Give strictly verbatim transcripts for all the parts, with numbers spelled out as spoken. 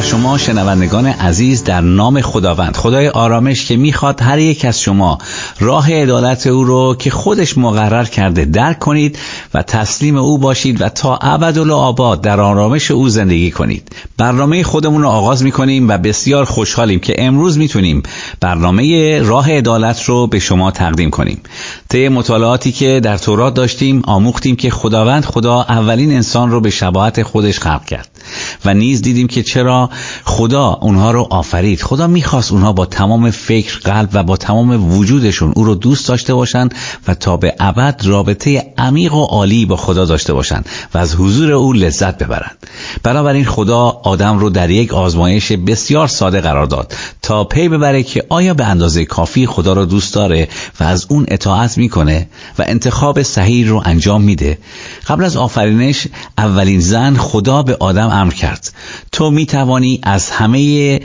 شما شنوندگان عزیز در نام خداوند، خدای آرامش که میخواد هر یک از شما راه عدالت او رو که خودش مقرر کرده درک کنید و تسلیم او باشید و تا ابدالآباد در آرامش او زندگی کنید. برنامه خودمون رو آغاز میکنیم و بسیار خوشحالیم که امروز میتونیم برنامه راه عدالت رو به شما تقدیم کنیم. طی مطالعاتی که در تورات داشتیم آموختیم که خداوند خدا اولین انسان رو به شباهت خودش خلق کرد و نیز دیدیم که چرا خدا اونها رو آفرید. خدا میخواست اونها با تمام فکر، قلب و با تمام وجودشون او رو دوست داشته باشن و تا به ابد رابطه عمیق و عالی با خدا داشته باشن و از حضور او لذت ببرن. بنابراین خدا آدم رو در یک آزمایش بسیار ساده قرار داد تا پی ببره که آیا به اندازه کافی خدا رو دوست داره و از اون اطاعت میکنه و انتخاب صحیح رو انجام میده. قبل از آفرینش اولین زن خدا به آدم امر کرد تو میتوانی از همه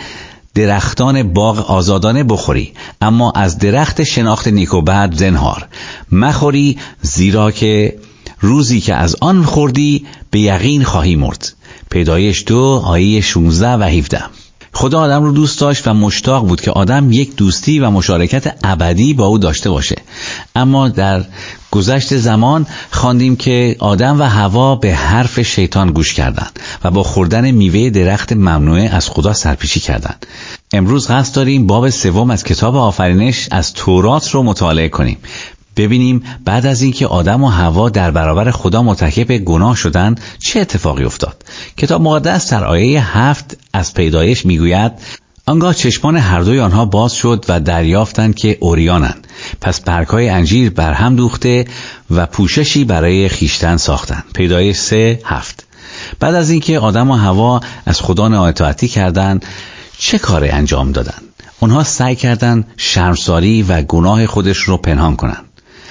درختان باغ آزادانه بخوری، اما از درخت شناخت نیک و بد زنهار مخوری، زیرا که روزی که از آن خوردی به یقین خواهی مرد. پیدایش دو آیه شانزده و هفده. خدا آدم رو دوست داشت و مشتاق بود که آدم یک دوستی و مشارکت ابدی با او داشته باشه. اما در گذشت زمان خواندیم که آدم و حوا به حرف شیطان گوش کردند و با خوردن میوه درخت ممنوعه از خدا سرپیچی کردند. امروز قصد داریم باب سوم از کتاب آفرینش از تورات رو مطالعه کنیم. ببینیم بعد از اینکه آدم و حوا در برابر خدا مرتکب گناه شدند چه اتفاقی افتاد. کتاب مقدس در آیه هفت از پیدایش میگوید آنگاه چشمان هر دوی آنها باز شد و دریافتند که عریانند. پس برگ‌های انجیر بر هم دوخته و پوششی برای خیشتن ساختند. پیدایش سه هفت. بعد از اینکه آدم و حوا از خدا نااطاعتی کردند چه کاری انجام دادند؟ اونها سعی کردند شرمساری و گناه خودش رو پنهان کنند.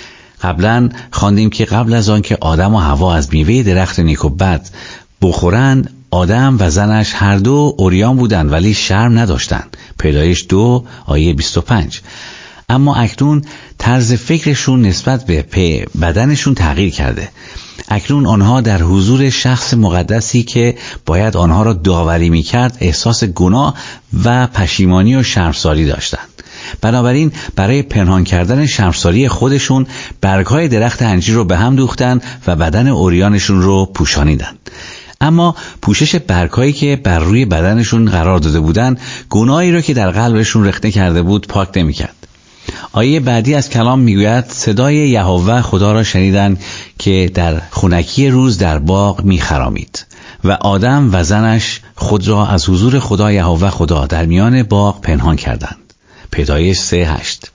قبلا خواندیم که قبل از آن که آدم و حوا از میوه درخت نیک و بد بخورند آدم و زنش هر دو عریان بودند ولی شرم نداشتند. پیدایش دو آیه بیست و پنج. اما اکنون طرز فکرشون نسبت به بدنشون تغییر کرده. اکنون آنها در حضور شخص مقدسی که باید آنها را داوری می‌کرد احساس گناه و پشیمانی و شرمساری داشتند. بنابراین برای پنهان کردن شرمساری خودشون برگ‌های درخت انجیر رو به هم دوختن و بدن عریانشون رو پوشانیدن. اما پوشش برگ‌هایی که بر روی بدنشون قرار داده بودن گناهی رو که در قلبشون رخنه کرده بود پاک نمی‌کرد. آیه بعدی از کلام میگوید صدای یهوه خدا را شنیدند که در خنکی روز در باغ میخرامید و آدم و زنش خود را از حضور خدا یهوه خدا در میان باغ پنهان کردند. پیدایش سه هشت.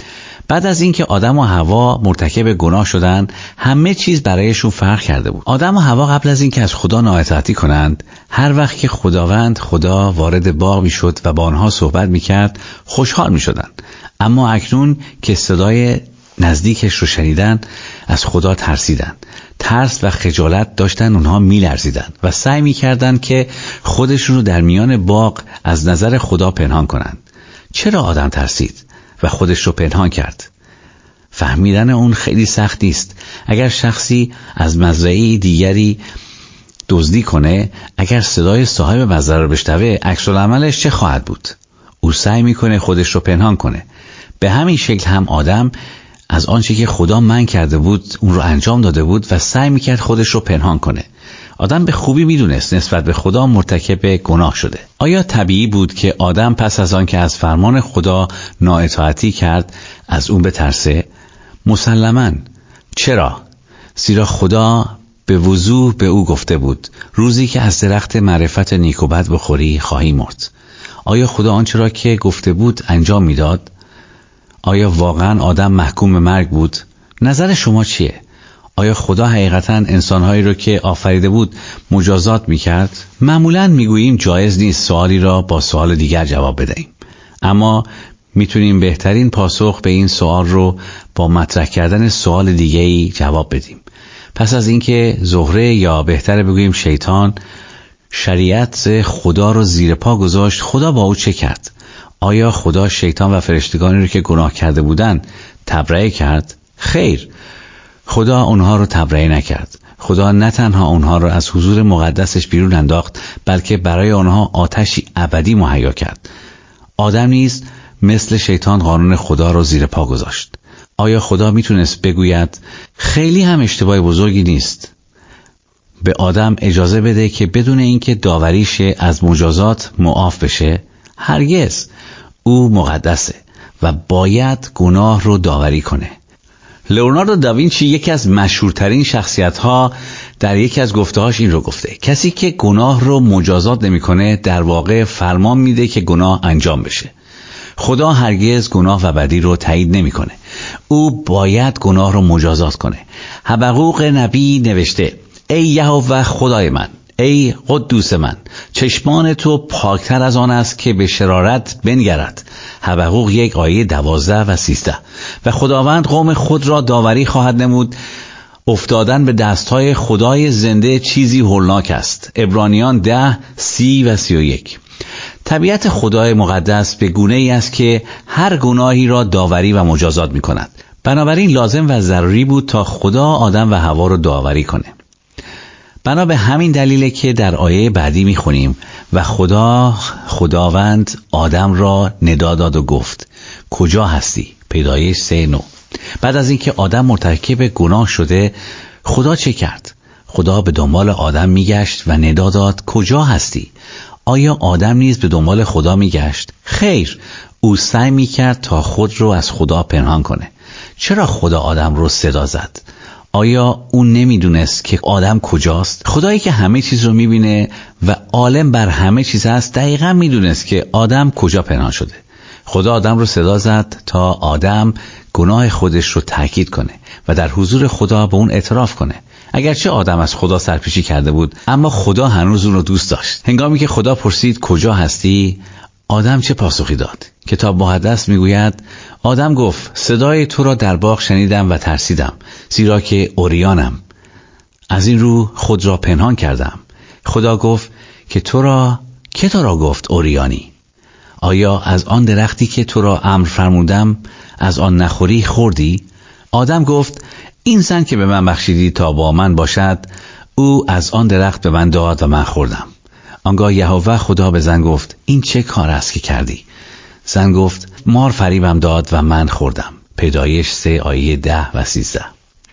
بعد از اینکه آدم و حوا مرتکب گناه شدند همه چیز برایشون فرق کرده بود. آدم و حوا قبل از اینکه از خدا نااطاعتی کنند هر وقت که خداوند خدا وارد باغ میشد و با آنها صحبت میکرد خوشحال میشدند. اما اکنون که صدای نزدیکش رو شنیدن از خدا ترسیدن. ترس و خجالت داشتن اونها میلرزیدن و سعی میکردن که خودشون رو در میان باغ از نظر خدا پنهان کنند. چرا آدم ترسید و خودش رو پنهان کرد؟ فهمیدن اون خیلی سخت نیست. اگر شخصی از مزرعه دیگری دزدی کنه، اگر صدای صاحب مزرعه رو بشنوه عکس العملش چه خواهد بود؟ او سعی میکنه خودش رو پنهان کنه. به همین شکل هم آدم از آنچه که خدا منع کرده بود اون رو انجام داده بود و سعی میکرد خودش رو پنهان کنه. آدم به خوبی میدونست نسبت به خدا مرتکب گناه شده. آیا طبیعی بود که آدم پس از آن که از فرمان خدا نااطاعتی کرد از اون بترسه؟ مسلماً. چرا؟ زیرا خدا به وضوح به او گفته بود روزی که از درخت معرفت نیک و بد بخوری خواهی مرد. آیا خدا آنچه را که گفته بود انجام میداد؟ آیا واقعا آدم محکوم به مرگ بود؟ نظر شما چیه؟ آیا خدا حقیقتا انسانهایی رو که آفریده بود مجازات میکرد؟ معمولا میگوییم جایز نیست سوالی را با سوال دیگر جواب بدهیم، اما میتونیم بهترین پاسخ به این سوال رو با مطرح کردن سوال دیگه‌ای جواب بدیم. پس از اینکه زهره یا بهتره بگوییم شیطان شریعت خدا رو زیر پا گذاشت، خدا با او چه کرد؟ آیا خدا شیطان و فرشتگانی رو که گناه کرده بودند تبرئه کرد؟ خیر، خدا اونها رو تبرئه نکرد. خدا نه تنها اونها را از حضور مقدسش بیرون انداخت، بلکه برای آنها آتشی ابدی مهیا کرد. آدم نیز مثل شیطان قانون خدا را زیر پا گذاشت. آیا خدا میتونست بگوید خیلی هم اشتباه بزرگی نیست، به آدم اجازه بده که بدون اینکه داوریش از مجازات معاف بشه؟ هرگز. او مقدسه و باید گناه رو داوری کنه. لئوناردو داوینچی یکی از مشهورترین شخصیت‌ها در یکی از گفته‌هاش این رو گفته: کسی که گناه رو مجازات نمی‌کنه در واقع فرمان میده که گناه انجام بشه. خدا هرگز گناه و بدی رو تایید نمی‌کنه. او باید گناه رو مجازات کنه. حبقوق نبی نوشته: ای یهوه خدای من، ای قدوس من، چشمان تو پاکتر از آن است که به شرارت بنگرد. حبقوق یک آیه دوازده و سیزده. و خداوند قوم خود را داوری خواهد نمود. افتادن به دستهای خدای زنده چیزی هولناک است. عبرانیان ده سی و سی و یک. طبیعت خدای مقدس به گونه ای است که هر گناهی را داوری و مجازات می کند. بنابراین لازم و ضروری بود تا خدا آدم و حوا را داوری کنه. بنا به همین دلیله که در آیه بعدی می خونیم: و خدا خداوند آدم را ندا داد و گفت کجا هستی؟ پیدایش سه نو. بعد از اینکه آدم مرتکب گناه شده، خدا چه کرد؟ خدا به دنبال آدم میگشت و ندا داد کجا هستی؟ آیا آدم نیز به دنبال خدا میگشت؟ خیر، او سعی میکرد تا خود رو از خدا پنهان کنه. چرا خدا آدم رو صدا زد؟ آیا او نمیدونست که آدم کجاست؟ خدایی که همه چیز رو میبینه و عالم بر همه چیز هست دقیقا میدونست که آدم کجا پنهان شده. خدا آدم رو صدا زد تا آدم گناه خودش رو تاکید کنه و در حضور خدا به اون اعتراف کنه. اگرچه آدم از خدا سرپیچی کرده بود، اما خدا هنوز اون رو دوست داشت. هنگامی که خدا پرسید کجا هستی، آدم چه پاسخی داد؟ کتاب مقدس میگوید آدم گفت صدای تو را در باغ شنیدم و ترسیدم، زیرا که عریانم، از این رو خود را پنهان کردم. خدا گفت که تو را که تو را گفت عریانی؟ آیا از آن درختی که تو را امر فرمودم از آن نخوری خوردی؟ آدم گفت این زن که به من بخشیدی تا با من باشد، او از آن درخت به من داد و من خوردم. آنگاه یهوه خدا به زن گفت این چه کار است که کردی؟ زن گفت مار فریبم داد و من خوردم. پیدایش سه آیه ده و سیزده.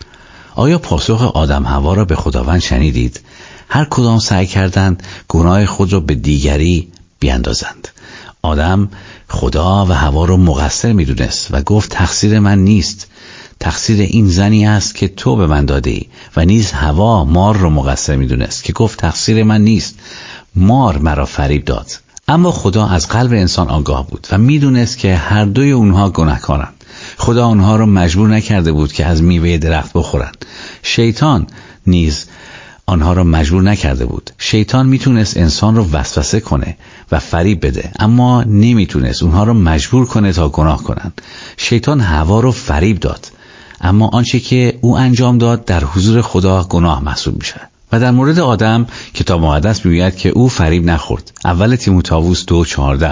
آیا پاسخ آدم حوا را به خداوند شنیدید؟ هر کدام سعی کردند گناه خود را به دیگری بیندازند. آدم خدا و حوا را مقصر میدونست و گفت تقصیر من نیست، تقصیر این زنی است که تو به من دادی. و نیز حوا مار را مقصر میدونست که گفت تقصیر من نیست، مار مرا فریب داد. اما خدا از قلب انسان آگاه بود و میدونست که هر دوی اونها گناهکارند. خدا اونها را مجبور نکرده بود که از میوه درخت بخورند. شیطان نیز آنها را مجبور نکرده بود. شیطان میتونست انسان رو وسوسه کنه و فریب بده، اما نمیتونست اونها رو مجبور کنه تا گناه کنند. شیطان حوا رو فریب داد، اما آنچه که او انجام داد در حضور خدا گناه محسوب میشه. و در مورد آدم کتاب مقدس میگوید که او فریب نخورد. اول تیموتائوس دو چهارده.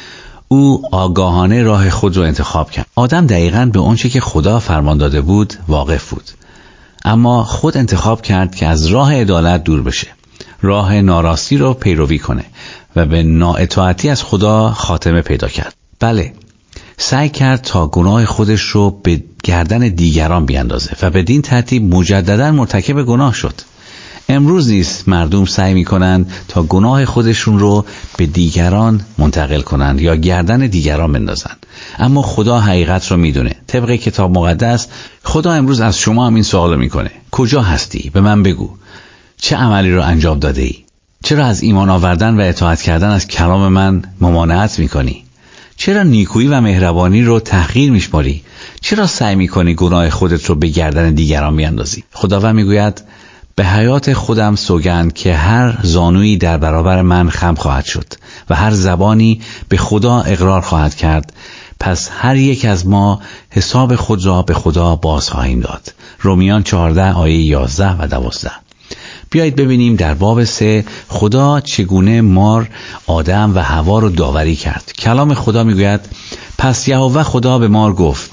او آگاهانه راه خود رو انتخاب کرد. آدم دقیقاً به آنچه که خدا فرمان داده بود واقف بود، اما خود انتخاب کرد که از راه عدالت دور بشه، راه ناراستی رو پیروی کنه و به نااطاعتی از خدا خاتمه پیدا کرد. بله، سعی کرد تا گناه خودش رو به گردن دیگران بیاندازه و بدین ترتیب مجددا مرتکب گناه شد. امروز نیز مردم سعی میکنند تا گناه خودشون رو به دیگران منتقل کنند یا گردن دیگران بندازند، اما خدا حقیقت رو میدونه. طبق کتاب مقدس خدا امروز از شما هم این سوال میکنه کجا هستی؟ به من بگو چه عملی رو انجام داده ای؟ چرا از ایمان آوردن و اطاعت کردن از کلام من ممانعت میکنی؟ چرا نیکویی و مهربانی رو تحقیر میشماری؟ چرا سعی میکنی گناه خودت رو به گردن دیگران بیاندازی؟ خداوند میگوید به حیات خودم سوگند که هر زانویی در برابر من خم خواهد شد و هر زبانی به خدا اقرار خواهد کرد، پس هر یک از ما حساب خود را به خدا باز خواهیم داد. رومیان چهارده آیه یازده و دوازده. بیایید ببینیم در باب سه خدا چگونه مار، آدم و حوا رو داوری کرد. کلام خدا میگوید پس یهوه خدا به مار گفت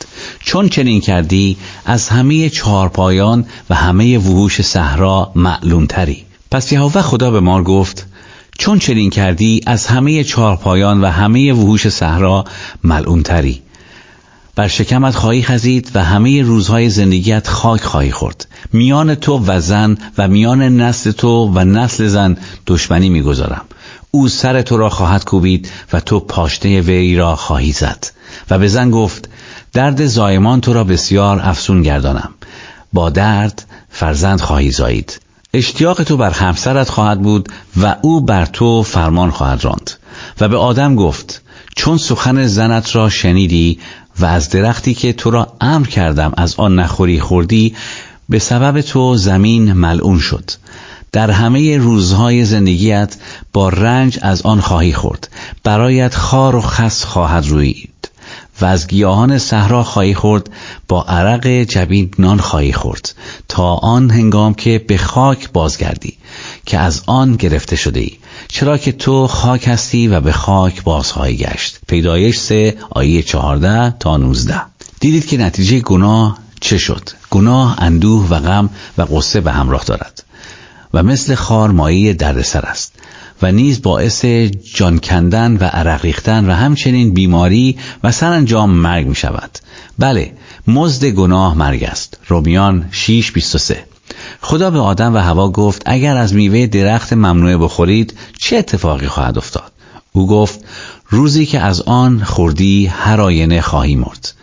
چون چنین کردی از همه چهارپایان و همه وحوش صحرا معلوم تری. پس یهوه خدا به مار گفت چون چنین کردی از همه چهارپایان و همه وحوش صحرا ملعون تری. بر شکمت خواهی خزید و همه روزهای زندگیت خاک خواهی خورد. میان تو و زن و میان نسل تو و نسل زن دشمنی میگذارم. او سر تو را خواهد کوبید و تو پاشنه وی را خواهی زد. و به زن گفت درد زایمان تو را بسیار افزون گردانم. با درد فرزند خواهی زایید. اشتیاق تو بر همسرت خواهد بود و او بر تو فرمان خواهد راند. و به آدم گفت چون سخن زنت را شنیدی و از درختی که تو را امر کردم از آن نخوری خوردی، به سبب تو زمین ملعون شد. در همه روزهای زندگیت با رنج از آن خواهی خورد. برایت خار و خس خواهد رویید و از گیاهان صحرا خواهی خورد. با عرق جبین نان خواهی خورد تا آن هنگام که به خاک بازگردی که از آن گرفته شده ای، چرا که تو خاک هستی و به خاک باز خواهی گشت. پیدایش سه آیه چهارده تا نوزده. دیدید که نتیجه گناه چه شد؟ گناه اندوه و غم و غصه به همراه دارد و مثل خار مایه دردسر است و نیز باعث جان کندن و عرق ریختن و همچنین بیماری و سرانجام مرگ می شود. بله، مزد گناه مرگ است. رومیان شش بیست و سه. خدا به آدم و حوا گفت اگر از میوه درخت ممنوعه بخورید چه اتفاقی خواهد افتاد؟ او گفت روزی که از آن خوردی هر آینه خواهی مرد.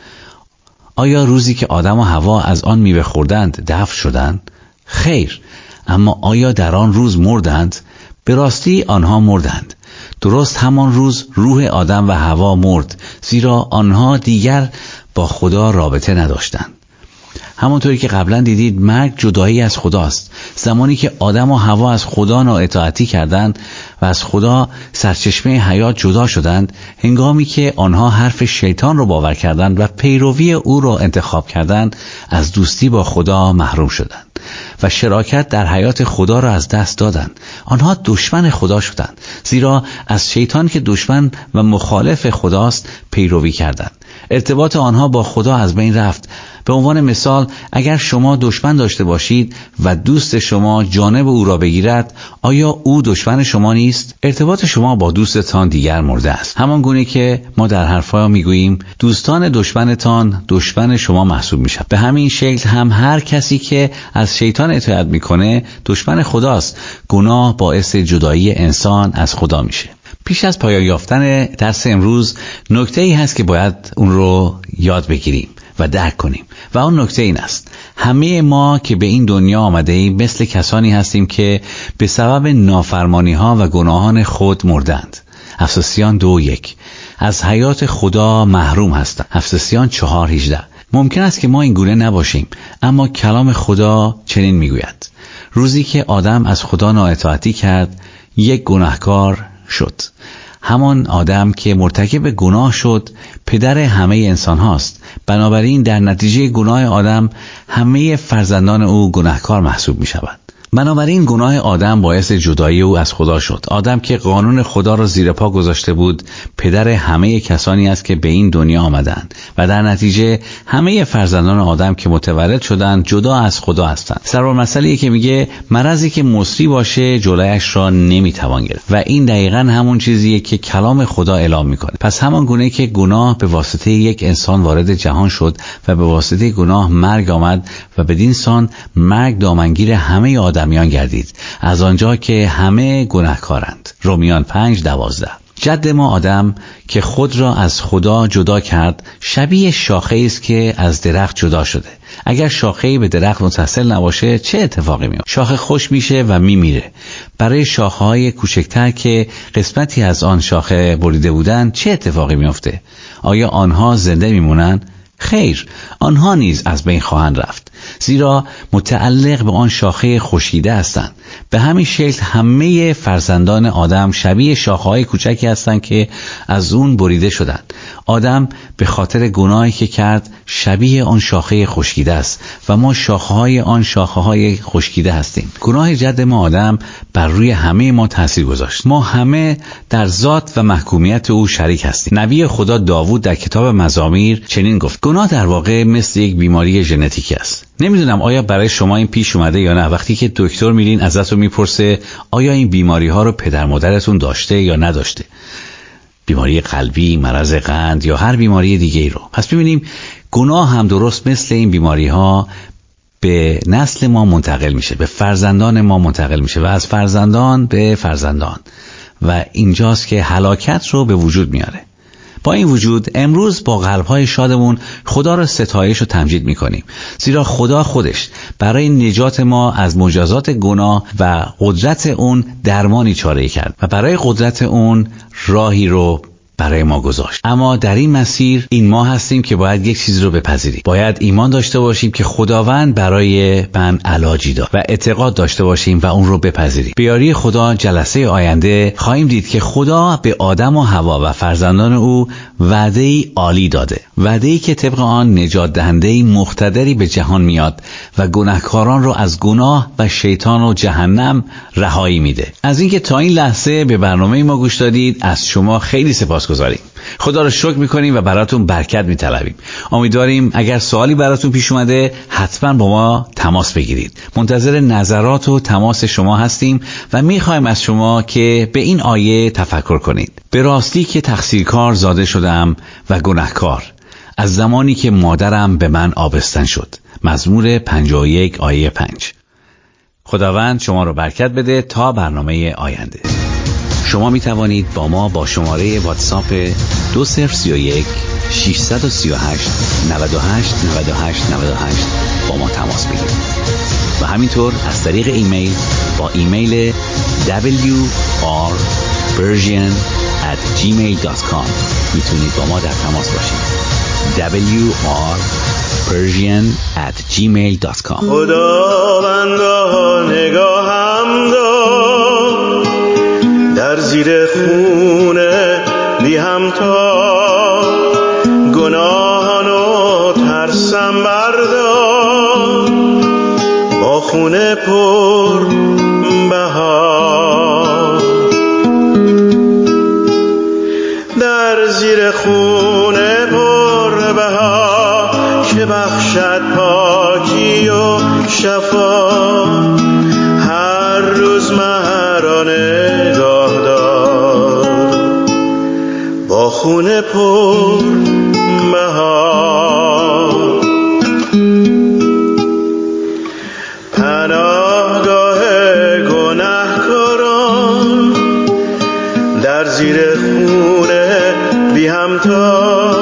آیا روزی که آدم و حوا از آن میوه خوردند دفن شدند؟ خیر. اما آیا در آن روز مردند؟ به راستی آنها مردند. درست همان روز روح آدم و حوا مرد، زیرا آنها دیگر با خدا رابطه نداشتند. همانطوری که قبلا دیدید مرگ جدایی از خداست. زمانی که آدم و حوا از خدا نااطاعتی کردند و از خدا سرچشمه حیات جدا شدند، هنگامی که آنها حرف شیطان را باور کردند و پیروی او را انتخاب کردند، از دوستی با خدا محروم شدند و شراکت در حیات خدا را از دست دادند. آنها دشمن خدا شدند، زیرا از شیطان که دشمن و مخالف خداست پیروی کردند. ارتباط آنها با خدا از بین رفت. به عنوان مثال، اگر شما دشمن داشته باشید و دوست شما جانب او را بگیرد، آیا او دشمن شما نیست؟ ارتباط شما با دوستتان دیگر مرده است. همان گونه که ما در حرفها میگوییم دوستان دشمنتان دشمن شما محسوب میشن. به همین شکل هم هر کسی که از شیطان اطاعت میکنه دشمن خداست. گناه باعث جدایی انسان از خدا میشه. پیش از پایان یافتن درس امروز نکته ای هست که باید اون رو یاد بگیریم و درک کنیم و اون نکته این است: همه ما که به این دنیا آمده ایم مثل کسانی هستیم که به سبب نافرمانی ها و گناهان خود مردند. افسوسیان دو یک. از حیات خدا محروم هستند. افسوسیان چهار هجده. ممکن است که ما این گونه نباشیم، اما کلام خدا چنین میگوید: روزی که آدم از خدا نااطاعتی کرد یک گناهکار شد. همان آدم که مرتکب گناه شد پدر همه انسان هاست. بنابراین در نتیجه گناه آدم همه فرزندان او گناهکار محسوب می شود. بنابراین گناه آدم باعث جدایی او از خدا شد. آدم که قانون خدا را زیر پا گذاشته بود پدر همه کسانی است که به این دنیا آمدند و در نتیجه همه فرزندان آدم که متولد شدند جدا از خدا هستند. سرور مسئله‌ای که میگه مرضی که مصری باشه جلویش را نمیتوان گرفت و این دقیقاً همون چیزیه که کلام خدا اعلام میکنه. پس همان گونه که گناه به واسطه یک انسان وارد جهان شد و به واسطه گناه مرگ آمد و بدین سان مرگ دامنگیر همه آدم میان گردید، از آنجا که همه گناهکارند. رومیان پنج دوازده. جد ما آدم که خود را از خدا جدا کرد شبیه شاخه‌ای است که از درخت جدا شده. اگر شاخه‌ای به درخت متصل نباشه چه اتفاقی میفته؟ شاخه خشک میشه و میمیره. برای شاخه‌های کوچکتر که قسمتی از آن شاخه بریده بودن چه اتفاقی میفته؟ آیا آنها زنده میمونن؟ خیر، آنها نیز از بین خواهند رفت، زیرا متعلق به آن شاخه خشکیده هستند به همین شکل همه فرزندان آدم شبیه شاخه‌های کوچکی هستند که از اون بریده شدند. آدم به خاطر گناهی که کرد شبیه آن شاخه خشکیده است و ما شاخه‌های آن شاخه‌های خشکیده هستیم. گناه جد ما آدم بر روی همه ما تاثیر گذاشت. ما همه در ذات و محکومیت او شریک هستیم. نبی خدا داوود در کتاب مزامیر چنین گفت: گناه در واقع مثل یک بیماری ژنتیکی است. نمیدونم آیا برای شما این پیش اومده یا نه. وقتی که دکتر میرین ازتون میپرسه آیا این بیماری ها رو پدر مادرتون داشته یا نداشته، بیماری قلبی، مرض قند یا هر بیماری دیگه ای رو. پس ببینیم گناه هم درست مثل این بیماری ها به نسل ما منتقل میشه، به فرزندان ما منتقل میشه و از فرزندان به فرزندان، و اینجاست که هلاکت رو به وجود میاره. با این وجود امروز با قلب‌های شادمون خدا را ستایش و تمجید می‌کنیم، زیرا خدا خودش برای نجات ما از مجازات گناه و قدرت اون درمانی چاره‌ای کرد و برای قدرت اون راهی رو برای ما گذاشت. اما در این مسیر این ما هستیم که باید یک چیز رو بپذیریم. باید ایمان داشته باشیم که خداوند برای من علاجی داد و اعتقاد داشته باشیم و اون رو بپذیریم. به یاری خدا جلسه آینده خواهیم دید که خدا به آدم و حوا و فرزندان او وعده‌ای عالی داده. وعده‌ای که طبق آن نجات دهنده‌ای مقتدری به جهان میاد و گناهکاران رو از گناه و شیطان و جهنم رهایی میده. از اینکه تا این لحظه به برنامه ما گوش دادید از شما خیلی سپاسگزاریم. خدا رو شکر میکنیم و براتون برکت میطلبیم. امیدواریم اگر سوالی براتون پیش اومده حتما با ما تماس بگیرید. منتظر نظرات و تماس شما هستیم و میخوایم از شما که به این آیه تفکر کنید: به راستی که تقصیرکار زاده شدم و گناهکار از زمانی که مادرم به من آبستن شد. مزمور پنجاه و یک آیه پنج. خداوند شما رو برکت بده. تا برنامه آینده شما می توانید با ما با شماره واتساپ دو صفر سه یک شش سه هشت نه هشت نه هشت نه هشت با ما تماس بگیرید و همینطور از طریق ایمیل با ایمیل دبلیو آر پرژین ات جیمیل دات کام میتونید با ما در تماس باشید. دبلیو آر پرژین ات جیمیل دات کام. خداوندا نگاهم دار در زیر خونه بی همتا، گناهانو ترسم بردار با خونه پر بهار. در زیر خونه پر بهار که بخشد پاکی و شفا، هر روز مرا نگاه دار با خونه پر بهار. پناهگاه گناهکاران در زیر خونه بی همتا،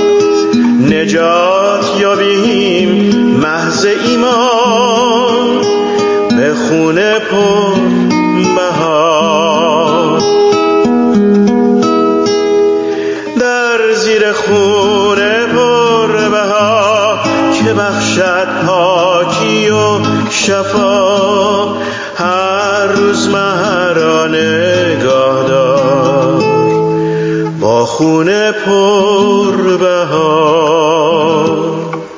نجات یابیم محض ایمان به خونه پر بهار. در زیر خونه پر بهار که بخشد پاکی و شفا، هر روز مرا نگاه دار با خونه پر بهار.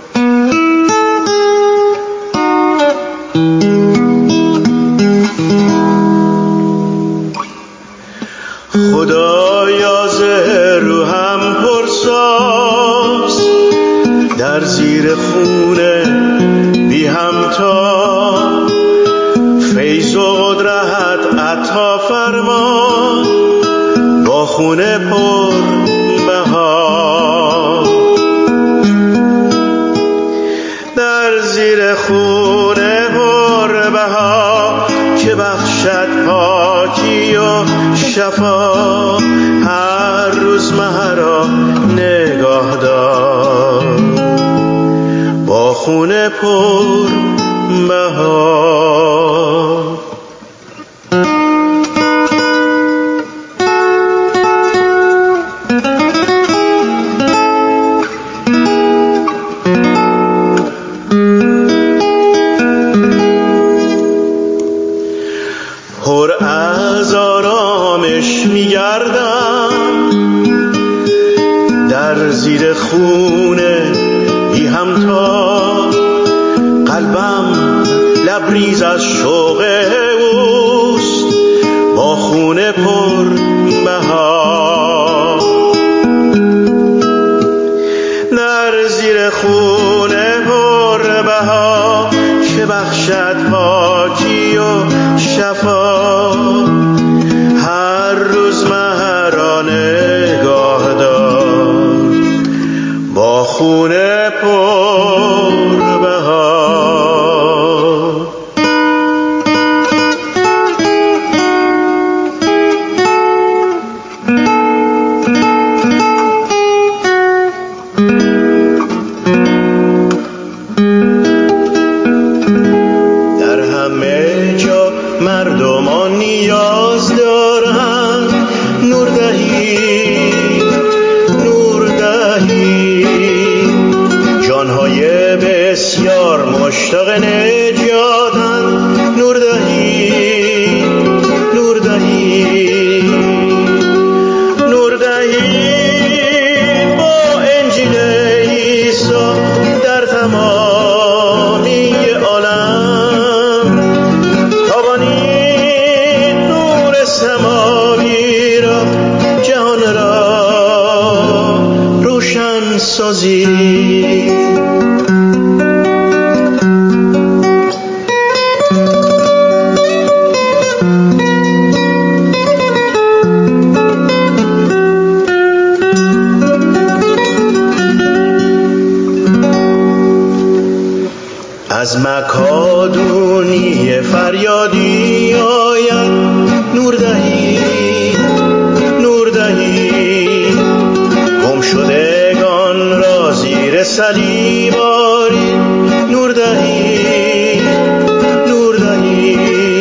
خدایا ز روحم پرساز در زیر خونه بی همتا، فیض و قدرت عطا فرما با خونه پر بهار. در زیر خونه پر بهار که بخشد پاکی و شفا، هر روز مرا نگاه دار با خونه پر بهار. زیر خونه بی همتا، قلبم لبریز از شوق اوست با خونه پر بهار. در زیر خونه پر بهار که بخشد پاکی و شفا، هر روز مهرانه نگاه دار با خونه پر بهار. در همه جا مردمان نیاز دارند، نور دهی نور دهی، جانهای بسیار مشتاق نجاتند، نور دهی نور دهی نور دهی. با انجیل عیسی در تمامی عالم تابانید نور سماوی را، جهان را روشن سازید. از مکادونی فریادی آید، نور دهی نور دهی، گم شدگان را زیر صلیب آرید، نور دهی نور دهی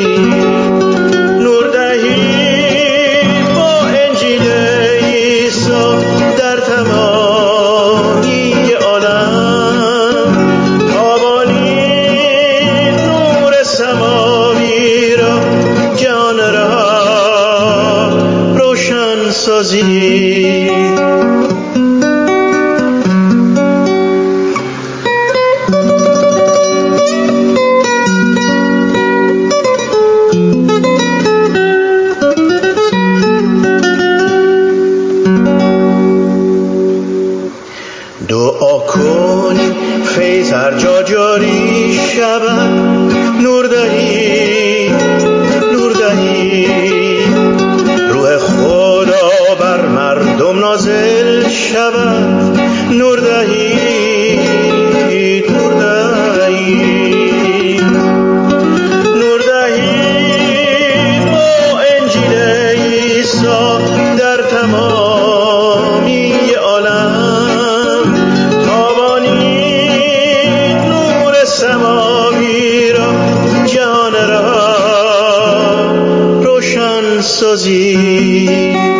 نور دهی. با انجیل عیسی در تمامی عالم تابانید نور سماوی را، جان را روشن سازید. دعا کنی فیض هر جا جاری شود، نور دهی نور دهی، روح خدا بر مردم نازل شود، نور دهی نور دهی نور دهی. با انجیل عیسی در تمامی عالم تابانید نور سماوی را، جهان را روشن سازید.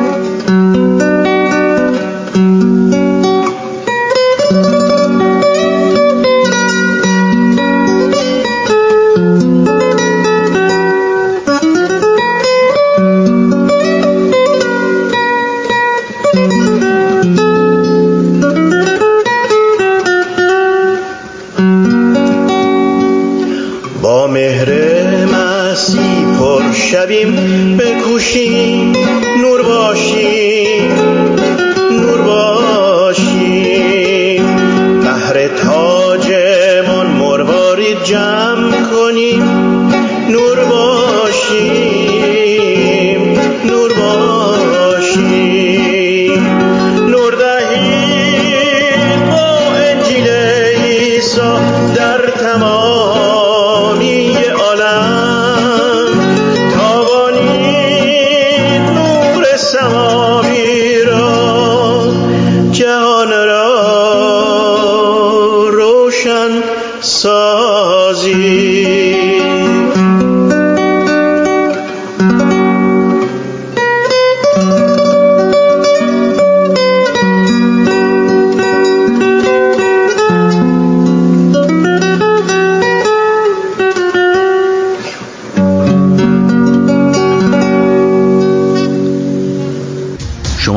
با مهر مسیح پر شویم، بکوشیم نور باشیم نور باشیم، بهر تاجمان مروارید جمع کنیم، نور باشیم نور باشیم نور دهیم. با انجیل عیسی در تمامی عالم تابانید نور سماوی را، جهان را روشن سازید.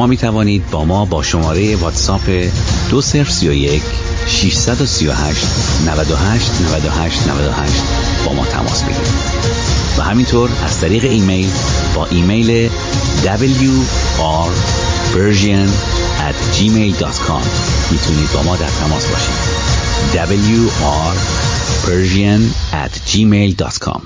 شما می توانید با ما با شماره واتساپ دو صفر سه یک شش سه هشت نود و هشت نود و هشت نود و هشت با ما تماس بگیرید و همینطور از طریق ایمیل با ایمیل دبلیو آر پرژین ات جیمیل دات کام میتونید با ما در تماس باشید. دبلیو آر پرژین ات جیمیل دات کام.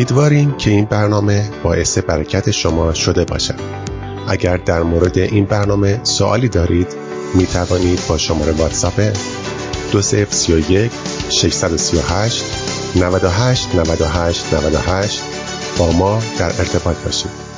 امیدواریم که این برنامه باعث برکت شما شده باشد. اگر در مورد این برنامه سوالی دارید می توانید با شماره واتساپ دو صفر سه یک شش سه هشت نه هشت نه هشت نه هشت با ما در ارتباط باشید.